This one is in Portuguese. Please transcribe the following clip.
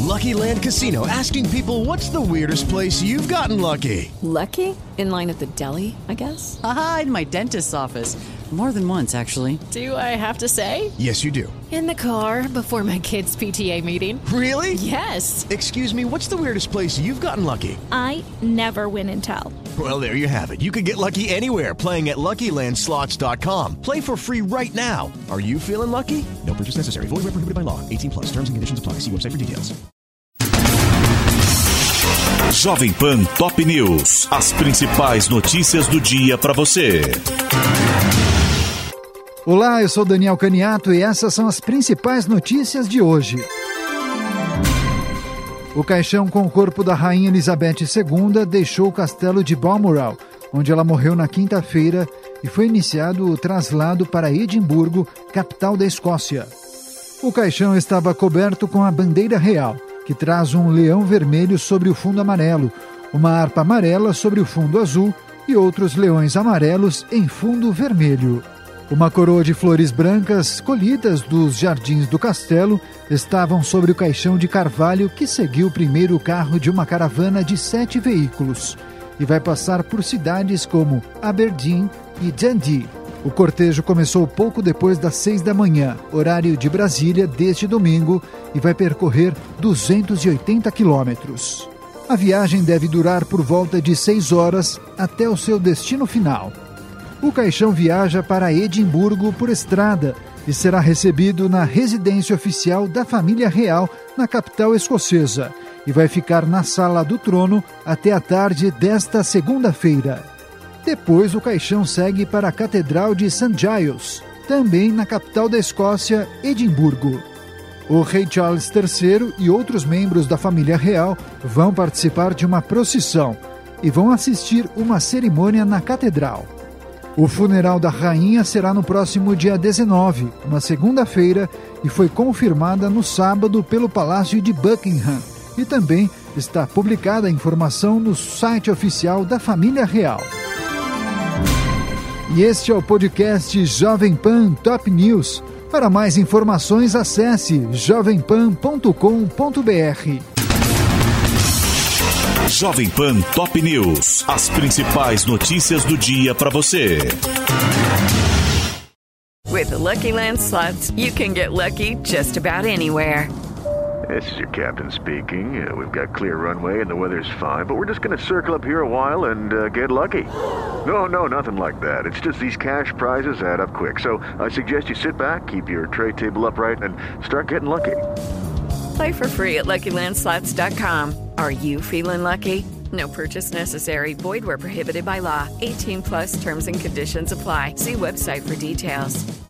Lucky Land Casino, asking people, what's the weirdest place you've gotten lucky? Lucky? In line at the deli, I guess? Aha, in my dentist's office. More than once, actually. Do I have to say? Yes, you do. In the car before my kids' PTA meeting. Really? Yes. Excuse me, what's the weirdest place you've gotten lucky? I never win and tell. Well, there you have it. You can get lucky anywhere, playing at LuckyLandSlots.com. Play for free right now. Are you feeling lucky? No purchase necessary. Void where prohibited by law. 18+. Terms and conditions apply. See website for details. Jovem Pan Top News. As principais notícias do dia para você. Olá, eu sou Daniel Caniato e essas são as principais notícias de hoje. O caixão com o corpo da Rainha Elizabeth II deixou o castelo de Balmoral, onde ela morreu na quinta-feira, e foi iniciado o traslado para Edimburgo, capital da Escócia. O caixão estava coberto com a bandeira real, que traz um leão vermelho sobre o fundo amarelo, uma harpa amarela sobre o fundo azul e outros leões amarelos em fundo vermelho. Uma coroa de flores brancas, colhidas dos jardins do castelo, estavam sobre o caixão de carvalho que seguiu o primeiro carro de uma caravana de 7 veículos e vai passar por cidades como Aberdeen e Dundee. O cortejo começou pouco depois das 6 da manhã, horário de Brasília, deste domingo, e vai percorrer 280 quilômetros. A viagem deve durar por volta de 6 horas até o seu destino final. O caixão viaja para Edimburgo por estrada e será recebido na residência oficial da família real na capital escocesa e vai ficar na sala do trono até a tarde desta segunda-feira. Depois o caixão segue para a Catedral de St. Giles, também na capital da Escócia, Edimburgo. O rei Charles III e outros membros da família real vão participar de uma procissão e vão assistir uma cerimônia na catedral. O funeral da rainha será no próximo dia 19, uma segunda-feira, e foi confirmada no sábado pelo Palácio de Buckingham. E também está publicada a informação no site oficial da família real. E este é o podcast Jovem Pan Top News. Para mais informações, acesse jovempan.com.br. Jovem Pan Top News. As principais notícias do dia para você. With the Lucky Land Slots, you can get lucky just about anywhere. This is your captain speaking. We've got clear runway and the weather's fine, but we're just going to circle up here a while and get lucky. No, nothing like that. It's just these cash prizes add up quick. So I suggest you sit back, keep your tray table upright, and start getting lucky. Play for free at LuckyLandSlots.com. Are you feeling lucky? No purchase necessary. Void where prohibited by law. 18+ terms and conditions apply. See website for details.